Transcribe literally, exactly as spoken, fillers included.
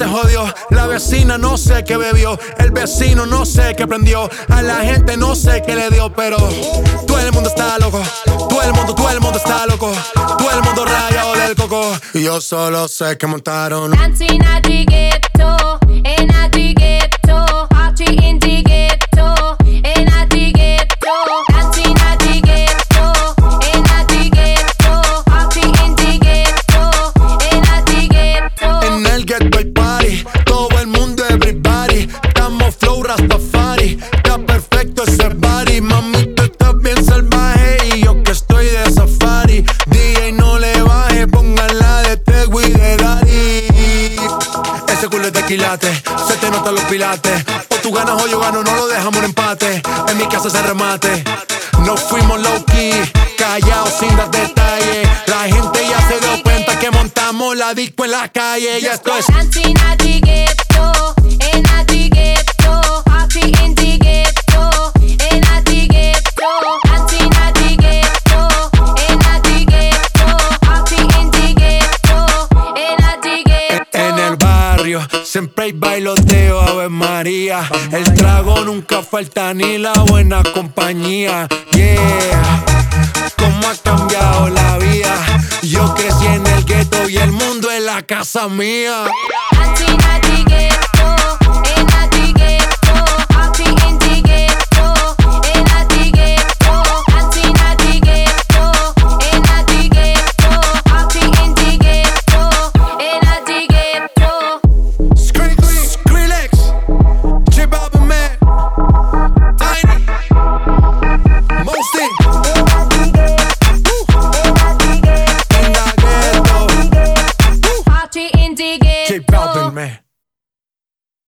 se jodió. La vecina no sé qué bebió. El vecino no sé qué prendió. A la gente no sé qué le dio. Pero todo el mundo está loco. Todo el mundo, todo el mundo está loco. Todo el mundo rayado del coco. Y yo solo sé que montaron Dancing at the ghetto, in at the ghetto, party in the ghetto, in at the ghetto, dancing at the ghetto, in at the ghetto, party in the ghetto, in at the ghetto. En el ghetto hay party, todo el mundo everybody. Estamos flow Rastafari, está perfecto ese body. Mami, tú estás bien salvaje y yo que estoy de safari. D J no le baje, pónganla de Tego y de Daddy. Ese culo es de quilate, se te notan los pilates. O tú ganas o yo gano, no lo dejamos en empate. En mi casa se remate. No fuimos low key, callados sin dar detalles. La gente ya se dio cuenta que montamos la disco en la calle. Y esto es Dancing at the ghetto, in at the ghetto, party in the ghetto, in at the ghetto, dancing at the ghetto, in at the ghetto, party in the ghetto, in at the ghetto. en el barrio. Siempre hay bailoteo, Ave María. El trago nunca falta ni la buena compañía. Yeah, cómo ha cambiado la vida. Yo crecí en el gueto y el mundo es la casa mía. Dancing at the ghetto, in at the ghetto, party in the ghetto, in at the ghetto, dancing at the ghetto, in at the ghetto, party in the ghetto, in at the ghetto. Skrillex, Skrillex, J Balvin, man, Tiny, Mosty, in the ghetto, Party in the J ghetto. Balvin, man.